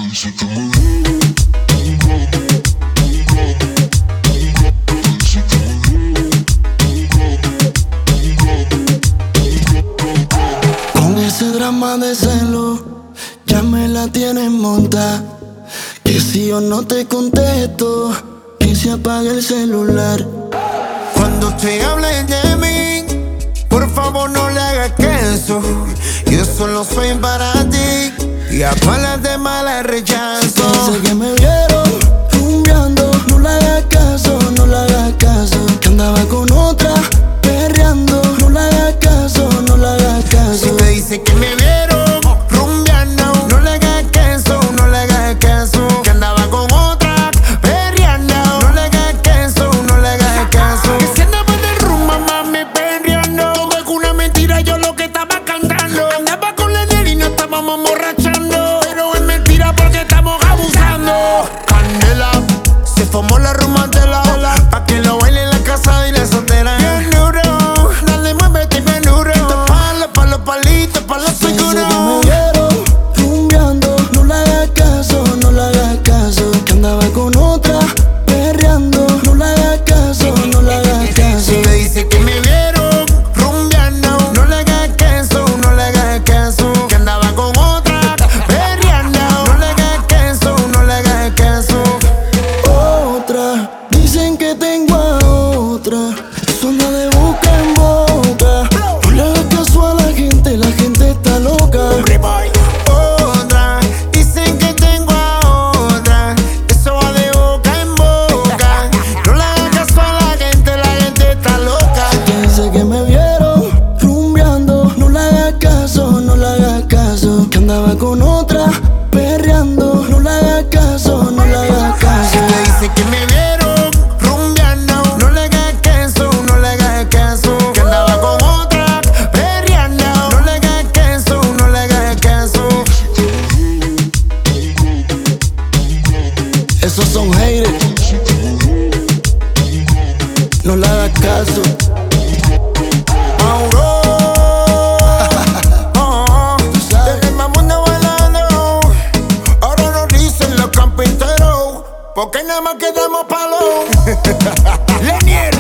dice que me debo un gramo, un gramo, un gramo. Dice que me debo un gramo, un gramo. Con ese drama de celo, ya me la tienes monta. Que si yo no te contesto, que se apague el celular. Cuando te hable de mí, por favor no le hagas caso. Yo solo soy para ti y a palas de mala rechazo. Dice que me vieron rumbeando, no le hagas caso, no le hagas caso. Que andaba con otra, perreando, no le hagas caso, no le hagas caso. Si me dice que me vieron rumbeando, no le hagas caso, no le hagas caso. Que andaba con otra, perreando, no le hagas caso, no le hagas caso. Que si andaba de rumba, mami, perreando. Todo es una mentira, yo lo que estaba cantando. Andaba con la nena y no estábamos emborrachando. Pero es mentira porque estamos abusando. Candela, se formó la rumantela. Pa' que lo baile en la casa y la soltera. Bien duro, dale, muévete bien duro. Pa' los palitos, pa' los Dice que me seguros. vieron rumbeando, no le hagas caso, no le hagas caso. Que andaba con otra, perreando, no le hagas caso, no le hagas caso. Si me dice que me vieron rumbeando, no le hagas caso, no le hagas caso. Que andaba con otra, perreando, no le hagas caso, no le hagas caso. Otra, dicen que tengo a otra. Eso anda de boca en boca. No le hagas caso a la gente está loca. Otra, dicen que tengo a otra. Eso va de boca en boca. No le hagas caso a la gente está loca. Que dice que me vieron rumbeando, no le hagas caso, no le hagas caso. Que andaba con otra, perreando, no le hagas caso, no le hagas caso. Si me dice que me vieron rumbeando, no le hagas caso, no le hagas caso. Que andaba con otra, perreando, no le hagas caso, no le hagas caso. Esos son haters, no le hagas caso. Desde el mundo bailando, ahora nos dicen los carpinteros, porque nada más quedamos palos. Lenier.